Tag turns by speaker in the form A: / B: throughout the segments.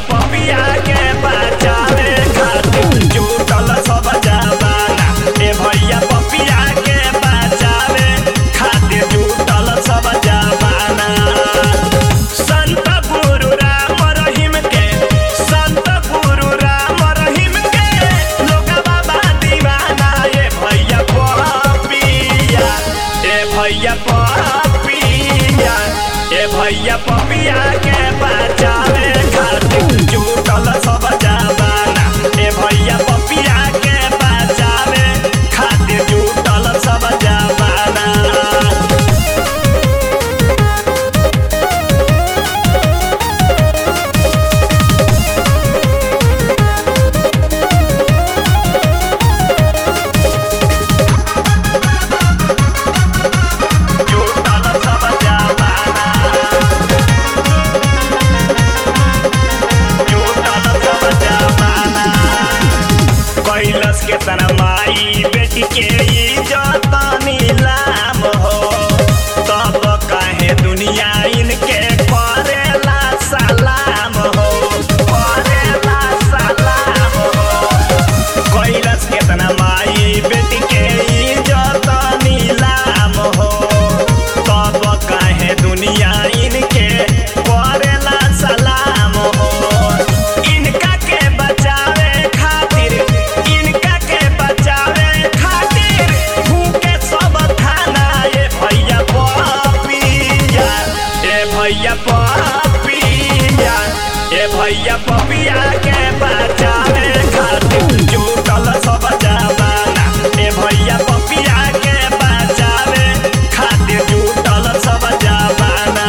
A: पपिया के बचावे खातिर जुटल सब जमाना। ए भैया पपिया के बचावे खातिर जुटल सब जमाना। संत गुरु राम रहीम के लोगवा बा दीवाना। ए भैया पपिया ए भैया पपिया के बचावे खातिर जुटल सब जमाना। ए भैया पपिया के बचावे खातिर जुटल सब जमाना। कैलस के तना माई बेटी के इज्जत नीलाम हो, तब काहे दुनिया इनके करेला सलाम हो, करेला सलाम हो। कैलस के तना माई बेटी के इज्जत नीलाम हो, तब काहे दुनिया इनके करेला सलाम हो। इनका के बचावे खातिर भूखे सब थाना। ए भैया पपिया ए भैया पपिया के बचावे खातिर जुटल सब जमाना। ए भैया पपिया के बचावे खातिर जुटल सब जमाना।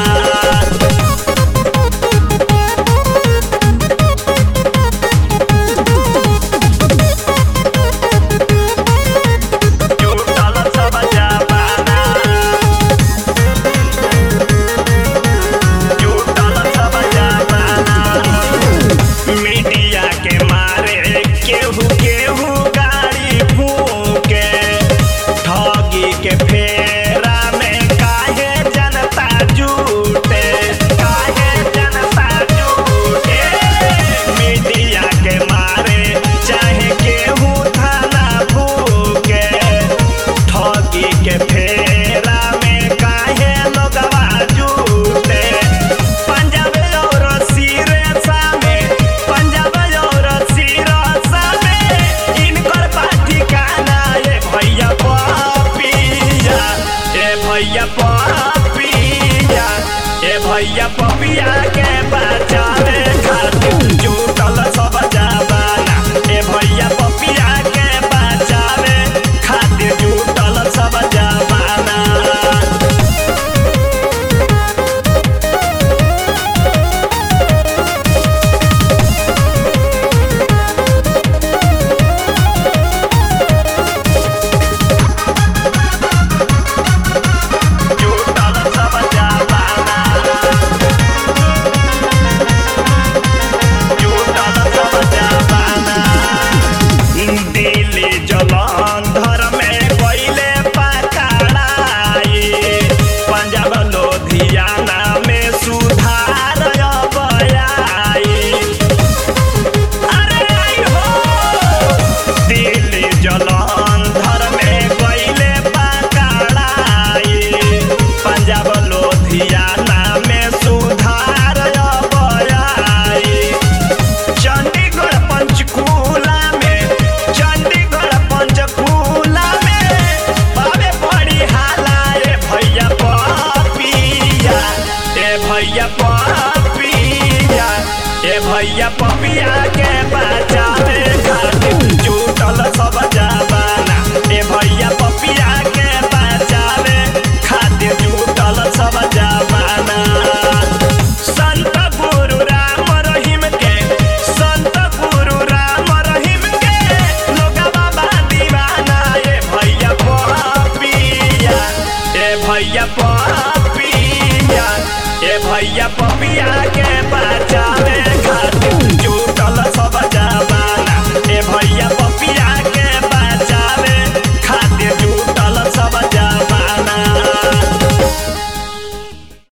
A: मीडिया के मारे केहू केहू गाड़ी फूके, ठगी के फेरा में काहे जनता जुटे, काहे जनता जुटे। मीडिया के मारे चाहे केहू थाना फूके, ठगी के फेरा में काहे लोगवा जुटे। पंजाब और सिरसा इनकर बा ठिकाना। ए भैया पपिया ए भैया पपिया के बचावे खातिर जुटल सब जमाना। ए भैया पपिया के बचावे खातिर जुटल सब जमाना। दिल्ली जलंधर में पहले पकड़ाई, पंजाब लुधियाना में सुधार अब आई। अरे आई हो दिल्ली जलंधर में पहले पकड़ाई, पंजाब लुधियाना में सुधार अब आई। चंडीगढ़ पंचकूला बाबे बड़ी हाला। ए भैया पपिया ए भैया पपिया के बचावे खातिर जुटल सब जमाना। ए भैया